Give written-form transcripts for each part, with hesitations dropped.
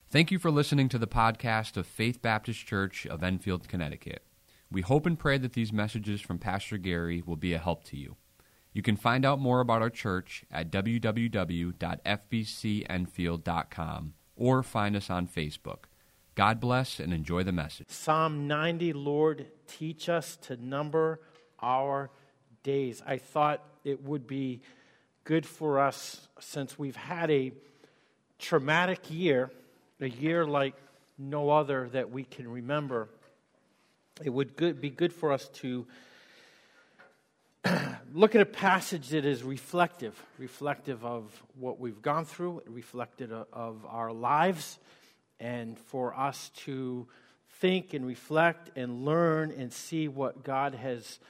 Thank you for listening to the podcast of Faith Baptist Church of Enfield, Connecticut. We hope and pray that these messages from Pastor Gary will be a help to you. You can find out more about our church at www.fbcenfield.com or find us on Facebook. God bless and enjoy the message. Psalm 90, Lord, teach us to number our days. I thought it would be good for us, since we've had a traumatic year, a year like no other that we can remember. It would be good for us to look at a passage that is reflective of what we've gone through, reflective of our lives, and for us to think and reflect and learn and see what God has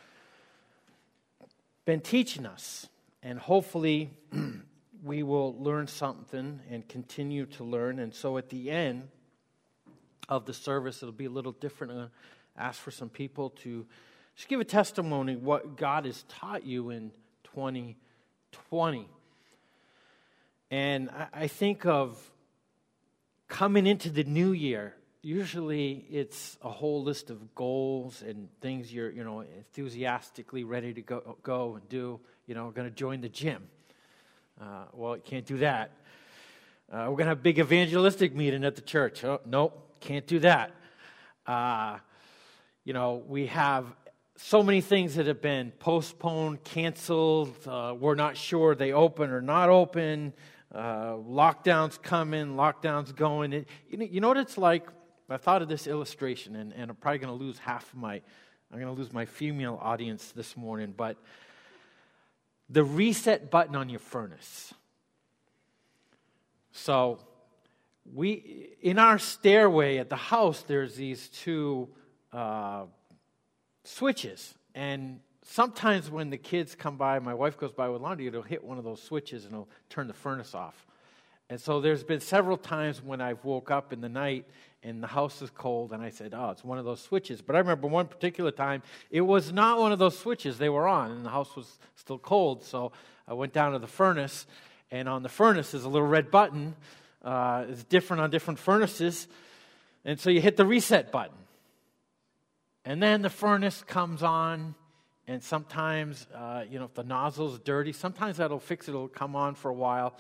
been teaching us. And hopefully we will learn something and continue to learn. And so at the end of the service, it'll be a little different. I'm going to ask for some people to just give a testimony what God has taught you in 2020. And I think of coming into the new year. Usually it's a whole list of goals and things you're enthusiastically ready to go and do. Going to join the gym. Well, you can't do that. We're going to have a big evangelistic meeting at the church. Oh, nope, can't do that. We have so many things that have been postponed, canceled. We're not sure they open or not open. Lockdowns coming, lockdowns going. You know what it's like? I thought of this illustration, and I'm probably going to lose I'm going to lose my female audience this morning, but the reset button on your furnace. So in our stairway at the house, there's these two switches. And sometimes when the kids come by, my wife goes by with laundry, it'll hit one of those switches and it'll turn the furnace off. And so there's been several times when I've woke up in the night and the house is cold, and I said, oh, it's one of those switches. But I remember one particular time, it was not one of those switches. They were on, and the house was still cold. So I went down to the furnace, and on the furnace is a little red button. It's different on different furnaces. And so you hit the reset button. And then the furnace comes on, and sometimes, if the nozzle's dirty, sometimes that'll fix it. It'll come on for a while.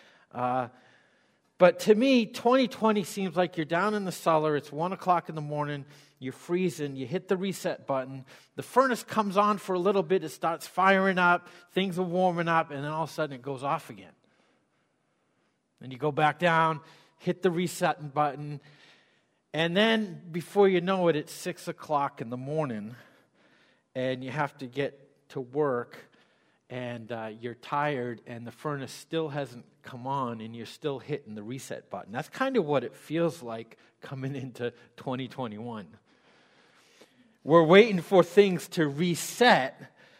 But to me, 2020 seems like you're down in the cellar. It's 1 o'clock in the morning. You're freezing. You hit the reset button. The furnace comes on for a little bit. It starts firing up. Things are warming up. And then all of a sudden it goes off again. And you go back down, hit the reset button. And then before you know it, it's 6 o'clock in the morning. And you have to get to work. And you're tired, and the furnace still hasn't come on, and you're still hitting the reset button. That's kind of what it feels like coming into 2021. We're waiting for things to reset,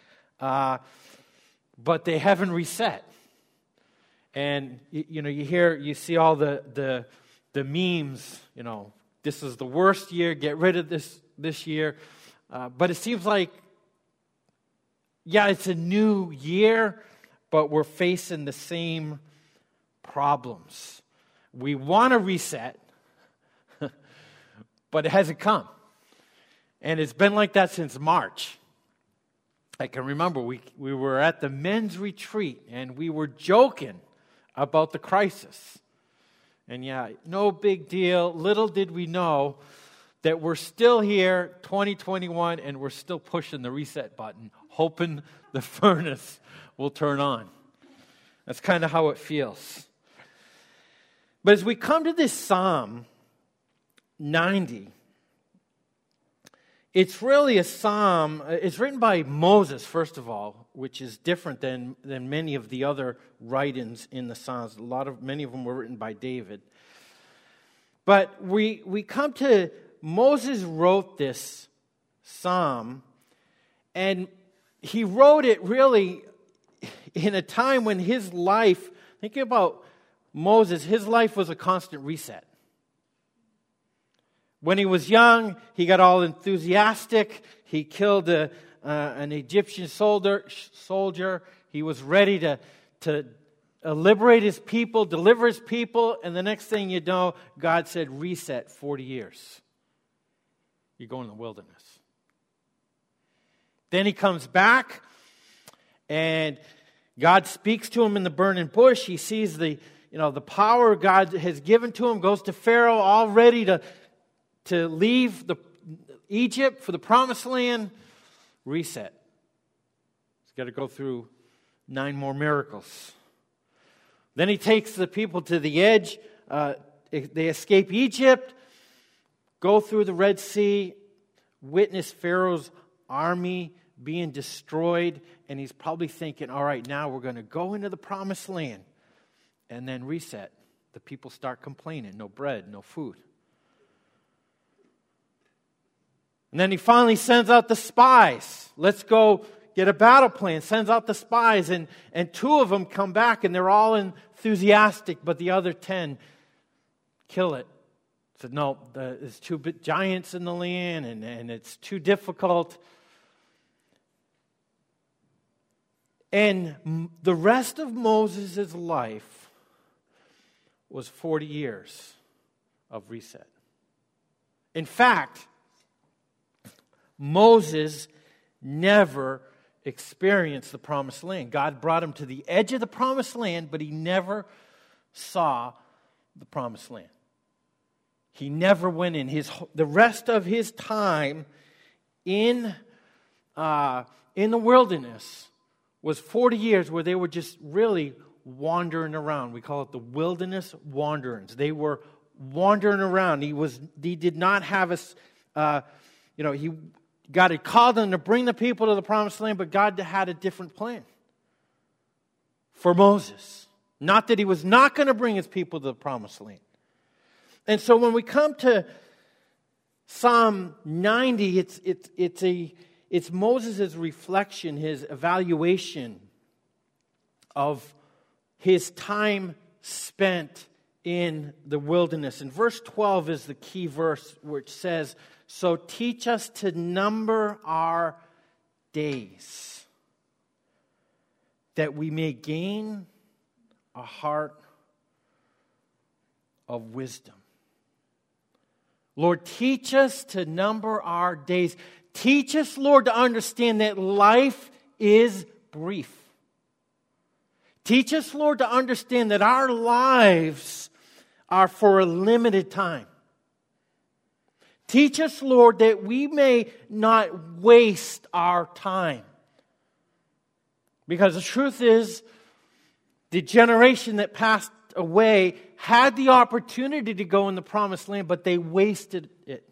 but they haven't reset. And you see all the memes. This is the worst year. Get rid of this year. But it seems like, yeah, it's a new year, but we're facing the same problems. We want to reset, but it hasn't come. And it's been like that since March. I can remember we were at the men's retreat, and we were joking about the crisis. And yeah, no big deal. Little did we know that we're still here, 2021, and we're still pushing the reset button, hoping the furnace will turn on. That's kind of how it feels. But as we come to this Psalm 90, it's really a psalm. It's written by Moses, first of all, which is different than many of the other writings in the Psalms. Many of them were written by David. But we come to Moses wrote this psalm, and he wrote it really in a time when his life, think about Moses, his life was a constant reset. When he was young, he got all enthusiastic. He killed an Egyptian soldier. He was ready to liberate his people, deliver his people, and the next thing you know, God said, reset 40 years. You go in the wilderness. Then he comes back, and God speaks to him in the burning bush. He sees the power God has given to him, goes to Pharaoh, all ready to leave Egypt for the promised land. Reset. He's got to go through 9 more miracles. Then he takes the people to the edge. They escape Egypt, go through the Red Sea, witness Pharaoh's army being destroyed, and he's probably thinking, all right, now we're going to go into the promised land. And then reset. The people start complaining. No bread, no food. And then he finally sends out the spies. Let's go get a battle plan. Sends out the spies, and 2 of them come back, and they're all enthusiastic, but the other 10 kill it. Said, no, there's 2 giants in the land, and it's too difficult. And the rest of Moses' life was 40 years of reset. In fact, Moses never experienced the promised land. God brought him to the edge of the promised land, but he never saw the promised land. He never went in. The rest of his time in the wilderness was 40 years where they were just really wandering around. We call it the wilderness wanderings. They were wandering around. He did not have God had called them to bring the people to the promised land, but God had a different plan for Moses. Not that he was not going to bring his people to the promised land. And so when we come to Psalm 90, it's Moses' reflection, his evaluation of his time spent in the wilderness. And verse 12 is the key verse, which says, "So teach us to number our days, that we may gain a heart of wisdom." Lord, teach us to number our days. Teach us, Lord, to understand that life is brief. Teach us, Lord, to understand that our lives are for a limited time. Teach us, Lord, that we may not waste our time. Because the truth is, the generation that passed away had the opportunity to go in the promised land, but they wasted it.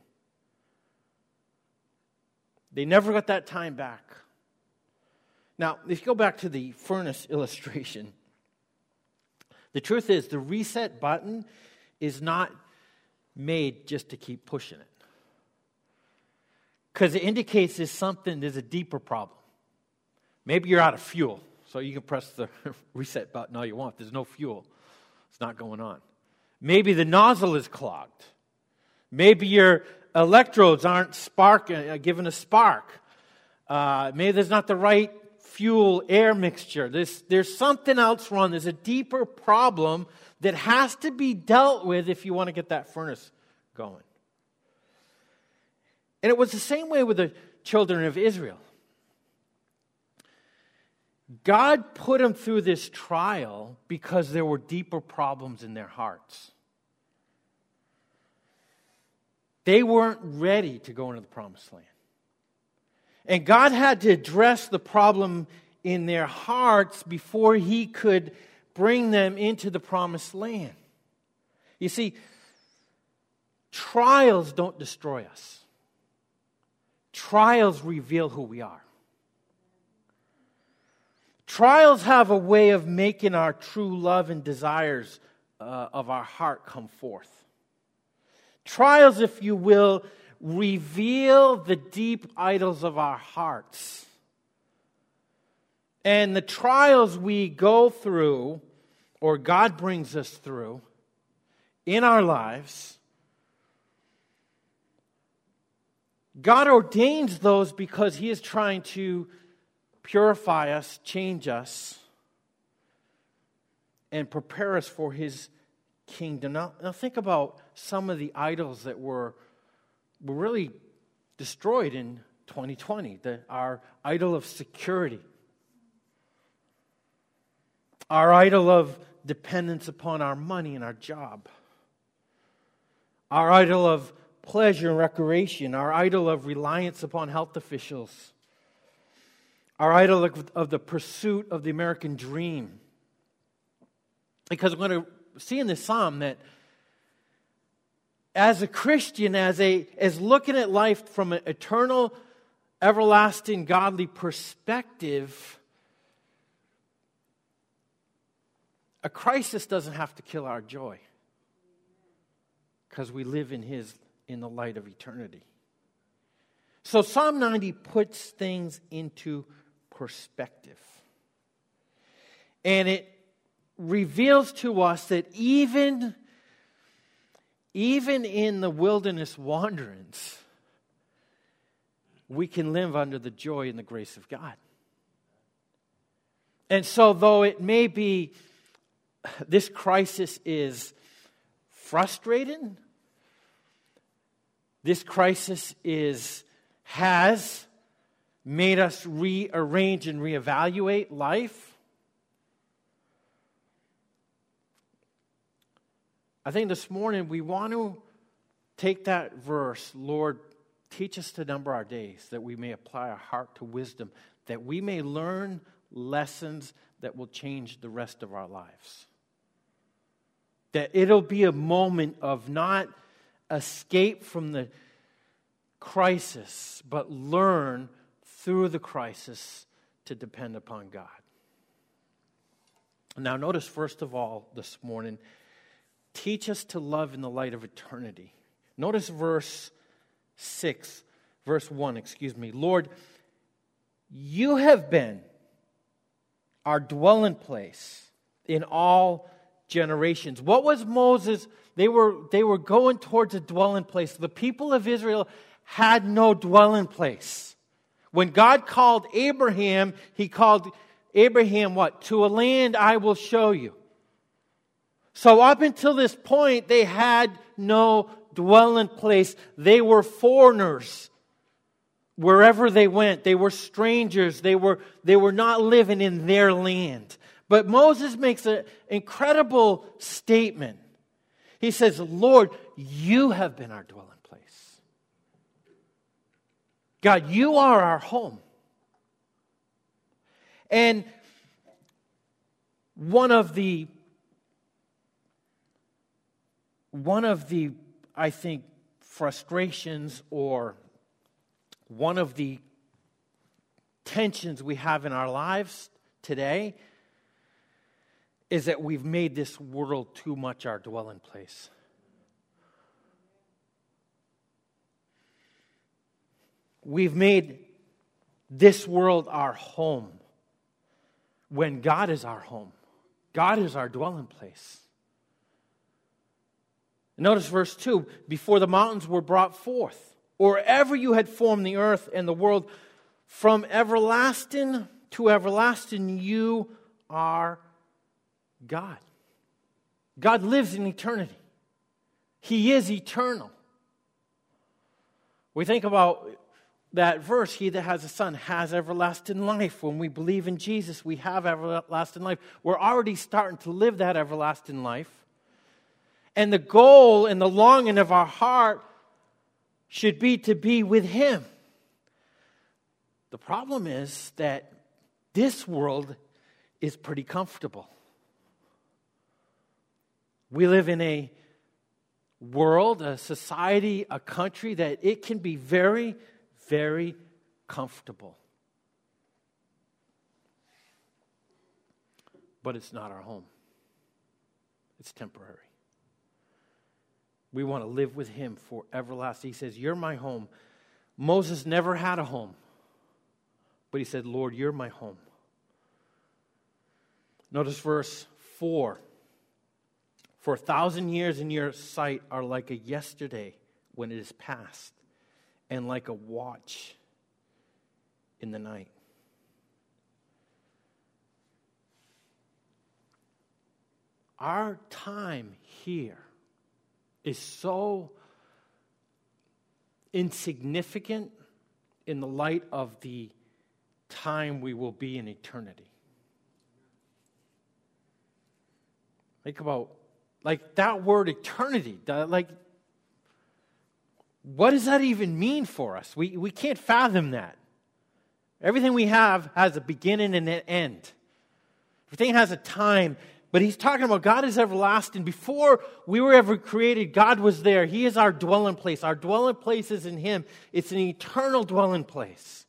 They never got that time back. Now, if you go back to the furnace illustration, the truth is the reset button is not made just to keep pushing it. Because it indicates there's a deeper problem. Maybe you're out of fuel, so you can press the reset button all you want. There's no fuel. It's not going on. Maybe the nozzle is clogged. Maybe your electrodes aren't giving a spark. Maybe there's not the right fuel-air mixture. There's something else wrong. There's a deeper problem that has to be dealt with if you want to get that furnace going. And it was the same way with the children of Israel. God put them through this trial because there were deeper problems in their hearts. They weren't ready to go into the promised land. And God had to address the problem in their hearts before He could bring them into the promised land. You see, trials don't destroy us. Trials reveal who we are. Trials have a way of making our true love and desires of our heart come forth. Trials, if you will, reveal the deep idols of our hearts. And the trials we go through, or God brings us through, in our lives, God ordains those because He is trying to purify us, change us, and prepare us for His kingdom. Now think about some of the idols that were really destroyed in 2020. Our idol of security. Our idol of dependence upon our money and our job. Our idol of pleasure and recreation. Our idol of reliance upon health officials. Our idol of the pursuit of the American dream. Because we're going to see in this psalm that as a Christian, as looking at life from an eternal, everlasting, godly perspective, a crisis doesn't have to kill our joy, because we live in the light of eternity. So Psalm 90 puts things into perspective. And it reveals to us that even in the wilderness wanderings, we can live under the joy and the grace of God. And so though it may be this crisis is frustrating, this crisis has made us rearrange and reevaluate life. I think this morning we want to take that verse, Lord, teach us to number our days, that we may apply our heart to wisdom, that we may learn lessons that will change the rest of our lives. That it'll be a moment of not escape from the crisis, but learn through the crisis to depend upon God. Now notice first of all this morning, teach us to love in the light of eternity. Notice verse 1. Lord, you have been our dwelling place in all generations. What was Moses? They were going towards a dwelling place. The people of Israel had no dwelling place. When God called Abraham, He called Abraham what? To a land I will show you. So up until this point, they had no dwelling place. They were foreigners wherever they went. They were strangers. They were not living in their land. But Moses makes an incredible statement. He says, Lord, you have been our dwelling place. God, you are our home. And one of the, I think, frustrations or one of the tensions we have in our lives today is that we've made this world too much our dwelling place. We've made this world our home when God is our home. God is our dwelling place. Notice verse 2, before the mountains were brought forth, or ever you had formed the earth and the world, from everlasting to everlasting you are God. God lives in eternity. He is eternal. We think about that verse, he that has a son has everlasting life. When we believe in Jesus, we have everlasting life. We're already starting to live that everlasting life. And the goal and the longing of our heart should be to be with Him. The problem is that this world is pretty comfortable. We live in a world, a society, a country that it can be very, very comfortable. But it's not our home. It's temporary. We want to live with Him for everlasting. He says, you're my home. Moses never had a home. But he said, Lord, you're my home. Notice verse 4. For 1,000 years in your sight are like a yesterday when it is past, and like a watch in the night. our time here is so insignificant in the light of the time we will be in eternity. Think about, like, that word eternity. Like, what does that even mean for us? We can't fathom that. Everything we have has a beginning and an end. Everything has a time. But he's talking about God is everlasting. Before we were ever created, God was there. He is our dwelling place. Our dwelling place is in Him. It's an eternal dwelling place.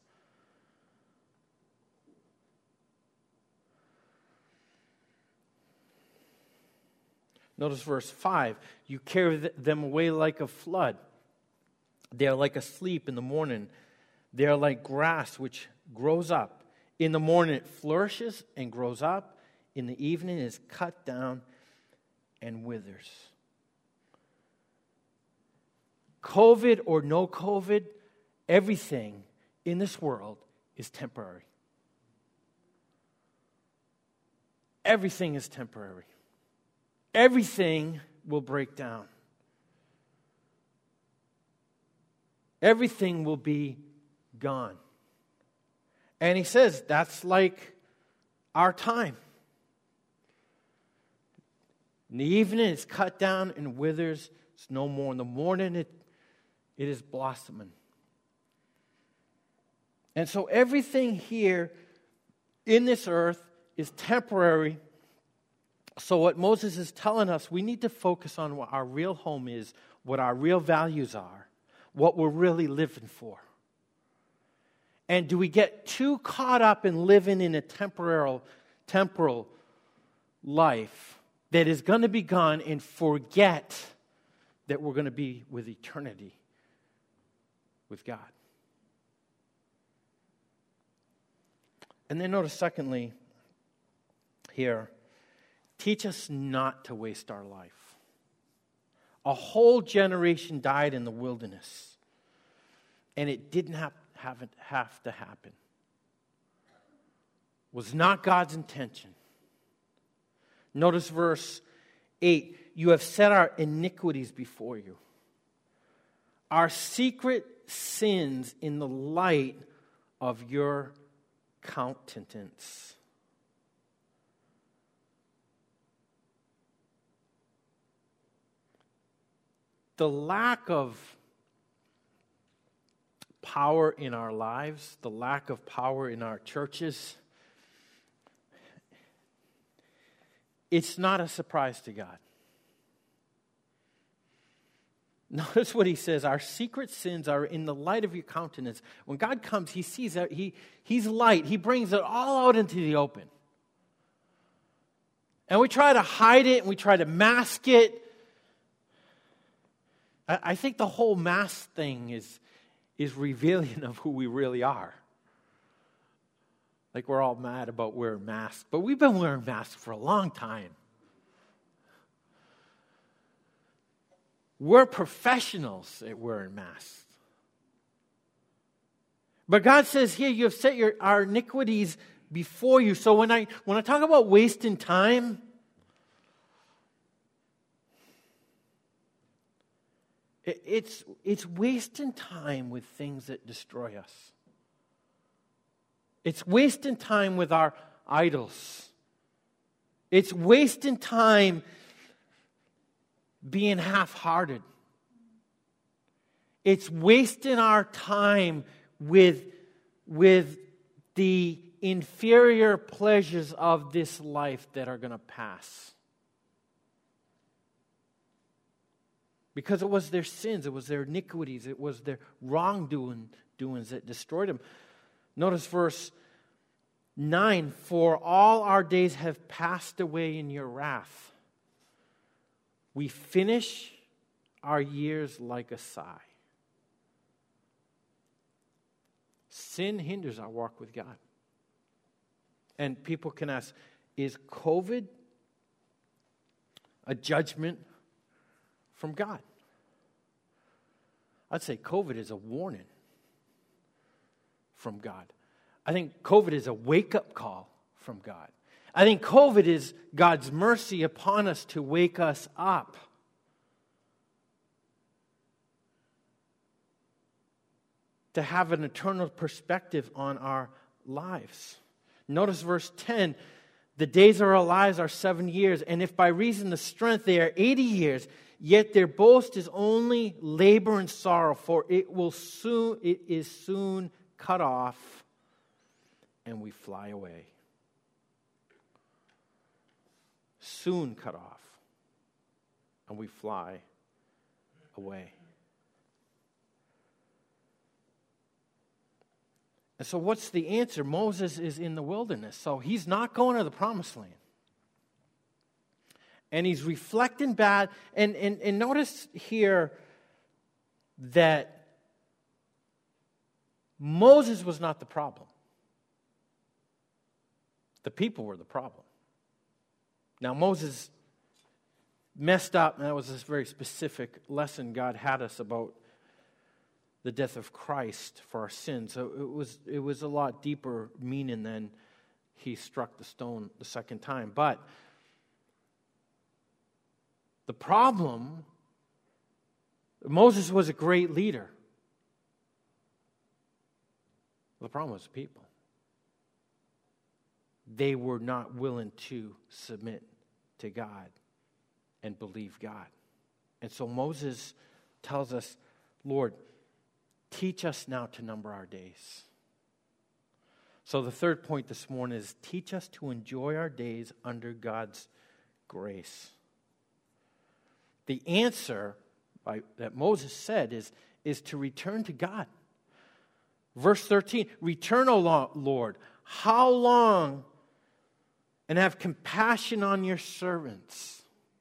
Notice verse 5. You carry them away like a flood. They are like asleep in the morning. They are like grass which grows up. In the morning it flourishes and grows up. In the evening it is cut down and withers. COVID or no COVID, everything in this world is temporary. Everything is temporary. Everything will break down. Everything will be gone. And he says that's like our time. In the evening it's cut down and withers. It's no more. In the morning it is blossoming. And so everything here in this earth is temporary. So what Moses is telling us, we need to focus on what our real home is, what our real values are, what we're really living for. And do we get too caught up in living in a temporal life that is going to be gone and forget that we're going to be with eternity with God? And then notice secondly here, teach us not to waste our life. A whole generation died in the wilderness, and it didn't have to happen. It was not God's intention. Notice verse 8. You have set our iniquities before you, our secret sins in the light of your countenance. The lack of power in our lives, the lack of power in our churches, it's not a surprise to God. Notice what he says, our secret sins are in the light of your countenance. When God comes, he sees that he's light. He brings it all out into the open. And we try to hide it and we try to mask it. I think the whole mask thing is revealing of who we really are. Like we're all mad about wearing masks, but we've been wearing masks for a long time. We're professionals at wearing masks. But God says here, you have set our iniquities before you. So when I talk about wasting time, it's wasting time with things that destroy us. It's wasting time with our idols. It's wasting time being half-hearted. It's wasting our time with the inferior pleasures of this life that are going to pass. Because it was their sins, it was their iniquities, it was their wrongdoings that destroyed them. Notice verse 9, for all our days have passed away in your wrath. We finish our years like a sigh. Sin hinders our walk with God. And people can ask, is COVID a judgment from God? I'd say COVID is a warning from God. I think COVID is a wake-up call from God. I think COVID is God's mercy upon us to wake us up. To have an eternal perspective on our lives. Notice verse 10. The days of our lives are 7 years, and if by reason of strength they are 80 years, yet their boast is only labor and sorrow, for it is soon cut off, and we fly away. Soon cut off, and we fly away. And so what's the answer? Moses is in the wilderness, so he's not going to the promised land. And he's reflecting back, and notice here that Moses was not the problem. The people were the problem. Now Moses messed up, and that was this very specific lesson God had us about the death of Christ for our sins. So it was a lot deeper meaning than he struck the stone the second time. But the problem, Moses was a great leader. The problem was the people. They were not willing to submit to God and believe God. And so Moses tells us, Lord, teach us now to number our days. So the third point this morning is teach us to enjoy our days under God's grace. The answer that Moses said is to return to God. Verse 13, return, O Lord, how long? And have compassion on your servants.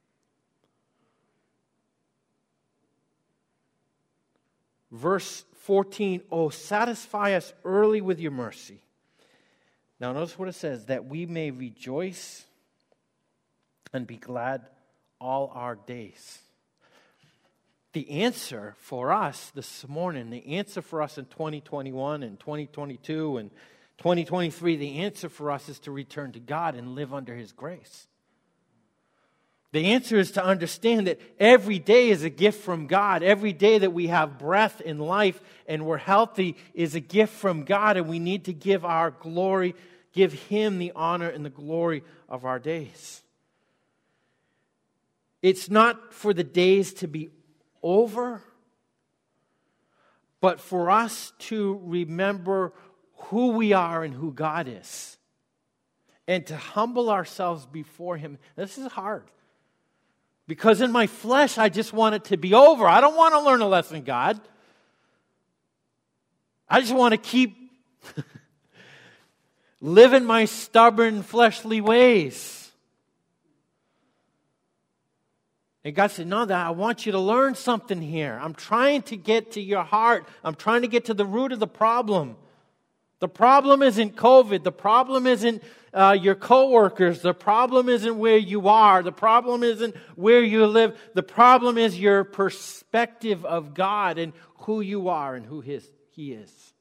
Verse 14, oh, satisfy us early with your mercy. Now notice what it says, that we may rejoice and be glad all our days. The answer for us this morning, the answer for us in 2021 and 2022 and 2023, the answer for us is to return to God and live under His grace. The answer is to understand that every day is a gift from God. Every day that we have breath in life and we're healthy is a gift from God, and we need to give our glory, give Him the honor and the glory of our days. It's not for the days to be over, but for us to remember who we are and who God is, and to humble ourselves before Him. This is hard, because in my flesh I just want it to be over. I don't want to learn a lesson, God. I just want to keep living my stubborn fleshly ways. And God said, no, I want you to learn something here. I'm trying to get to your heart. I'm trying to get to the root of the problem. The problem isn't COVID. The problem isn't your coworkers. The problem isn't where you are. The problem isn't where you live. The problem is your perspective of God and who you are and who He is.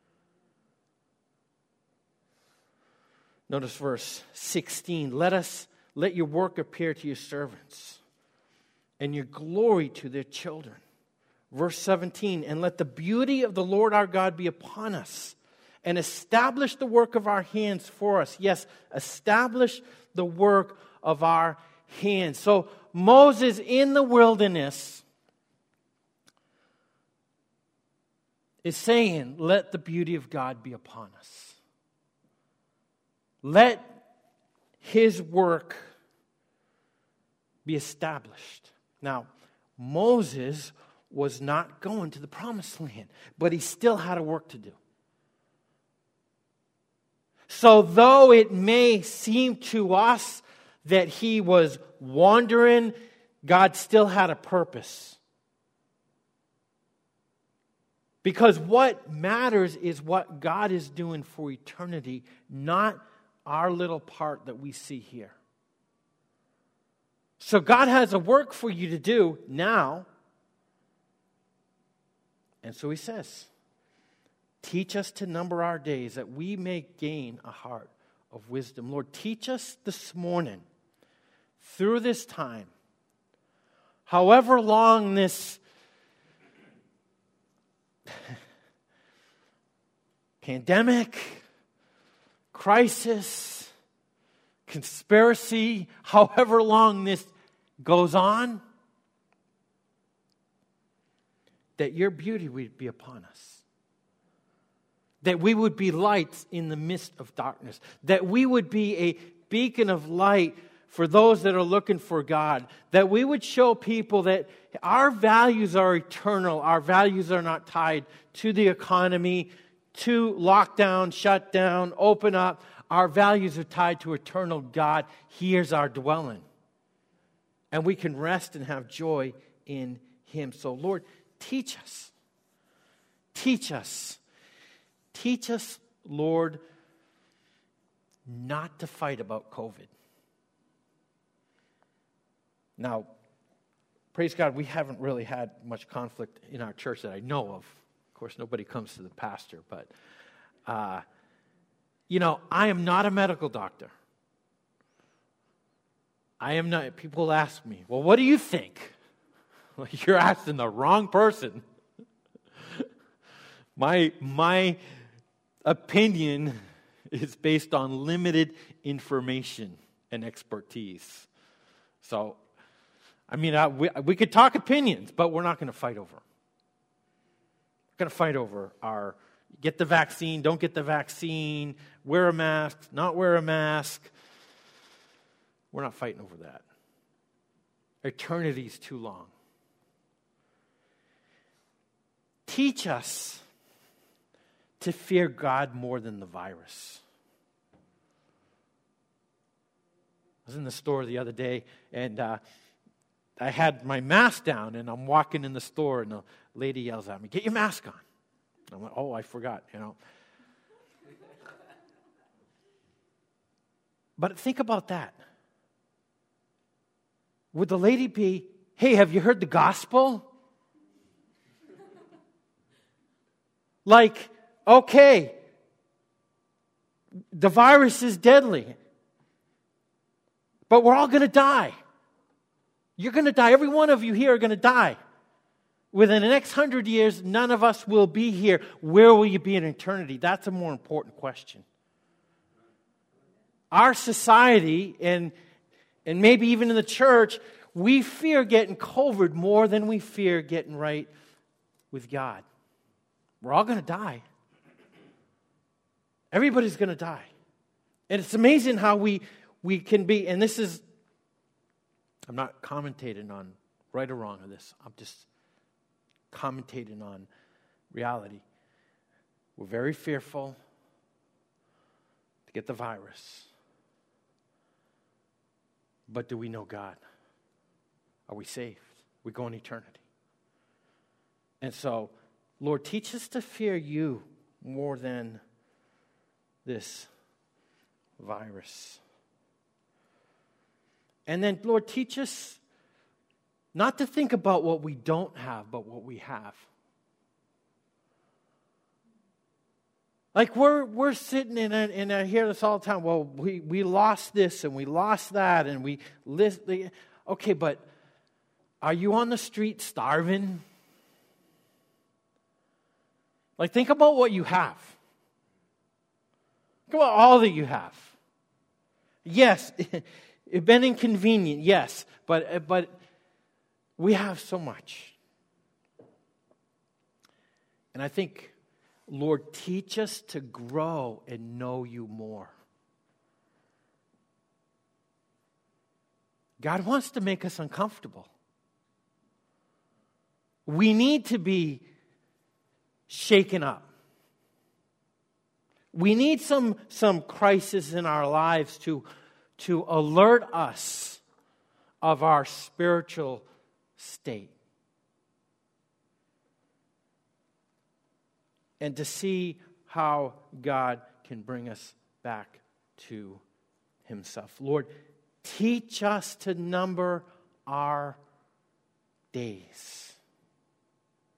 Notice verse 16. Let your work appear to your servants, and your glory to their children. Verse 17. And let the beauty of the Lord our God be upon us, and establish the work of our hands for us. Yes, establish the work of our hands. So Moses in the wilderness is saying, let the beauty of God be upon us. Let His work be established. Now, Moses was not going to the promised land, but he still had a work to do. So though it may seem to us that he was wandering, God still had a purpose. Because what matters is what God is doing for eternity, not our little part that we see here. So God has a work for you to do now. And so He says, teach us to number our days, that we may gain a heart of wisdom. Lord, teach us this morning, through this time, however long this pandemic, crisis, conspiracy, however long this goes on, that your beauty would be upon us. That we would be lights in the midst of darkness. That we would be a beacon of light for those that are looking for God. That we would show people that our values are eternal. Our values are not tied to the economy, to lockdown, shut down, open up. Our values are tied to eternal God. He is our dwelling. And we can rest and have joy in Him. So, Lord, teach us. Teach us. Teach us, Lord, not to fight about COVID. Now, praise God, we haven't really had much conflict in our church that I know of. Of course, nobody comes to the pastor, but, I am not a medical doctor. I am not. People ask me, well, what do you think? Well, you're asking the wrong person. My opinion is based on limited information and expertise. So, we could talk opinions, but we're not going to fight over them. We're going to fight over our get the vaccine, don't get the vaccine, wear a mask, not wear a mask. We're not fighting over that. Eternity's too long. Teach us to fear God more than the virus. I was in the store the other day, and I had my mask down, and I'm walking in the store, and the lady yells at me, "Get your mask on." I went, "Oh, I forgot, But think about that. Would the lady be, "Hey, have you heard the gospel?" Like, okay, the virus is deadly, but we're all going to die. You're going to die. Every one of you here are going to die. Within the next 100 years, none of us will be here. Where will you be in eternity? That's a more important question. Our society, and maybe even in the church, we fear getting COVID more than we fear getting right with God. We're all going to die. Everybody's going to die. And it's amazing how we can be, and this is, I'm not commentating on right or wrong of this. I'm just commentating on reality. We're very fearful to get the virus. But do we know God? Are we saved? We go in eternity. And so, Lord, teach us to fear you more than this virus. And then, Lord, teach us not to think about what we don't have, but what we have. Like we're sitting and I hear this all the time. Well, we lost this and we lost that and we list. Okay, but are you on the street starving? Like, think about what you have. Think about all that you have. Yes, it's been inconvenient, yes, but we have so much. And I think, Lord, teach us to grow and know you more. God wants to make us uncomfortable. We need to be shaken up. We need some crisis in our lives to alert us of our spiritual state. And to see how God can bring us back to Himself. Lord, teach us to number our days,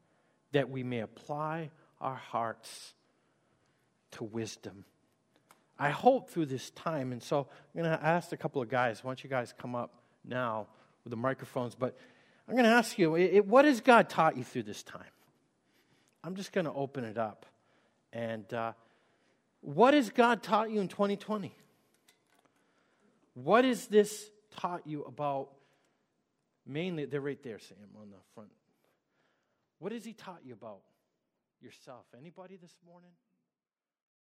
that we may apply our hearts to wisdom. I hope through this time, and so I'm going to ask a couple of guys, why don't you guys come up now with the microphones, but I'm going to ask you, what has God taught you through this time? I'm just going to open it up. And what has God taught you in 2020? What has this taught you about, mainly, they're right there, Sam, on the front. What has he taught you about yourself? Anybody this morning?